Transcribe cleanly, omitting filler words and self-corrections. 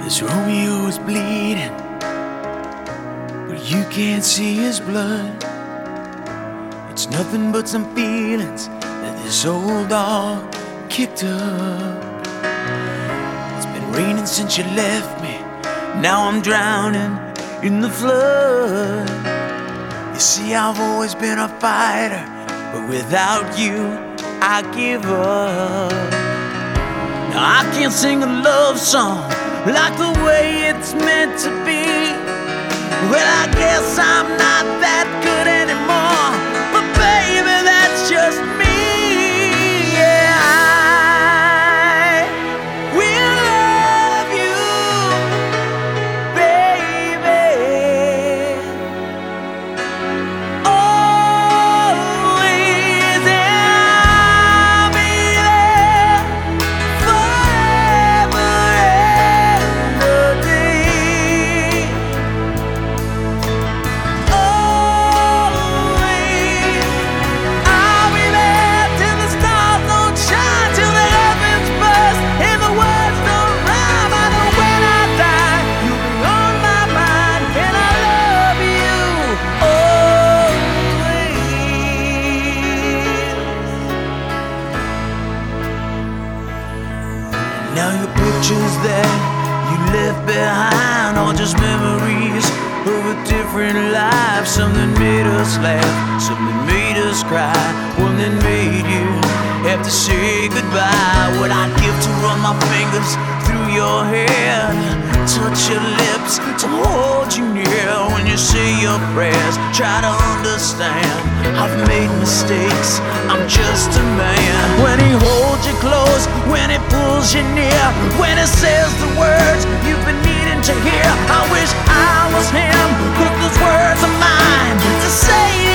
This Romeo is bleeding, but you can't see his blood. It's nothing but some feelings that this old dog kicked up. It's been raining since you left me, now I'm drowning in the flood. You see, I've always been a fighter, but without you, I give up. Now I can't sing a love song like the way it's meant to be. Well, I guess I'm not that good anymore, but baby, that's just me. Yeah, I will love you, baby, always, and I'll be there forever and a day. Always, I'll be there till the stars don't shine, till the heavens burst and the words don't rhyme. I know when I die, you'll be on my mind, and I love you always. Now your pictures that you left behind are just memories of a different life. Something made us laugh, something made us cry, one that made you have to say goodbye. What I'd give to run my fingers through your hair, touch your lips, to hold you near when you say your prayers. Try to understand, I've made mistakes, I'm just a man. When he holds you close, when he pulls you near, when he says the words you've been needing to hear, I wish I was him, 'cause those words are mine to say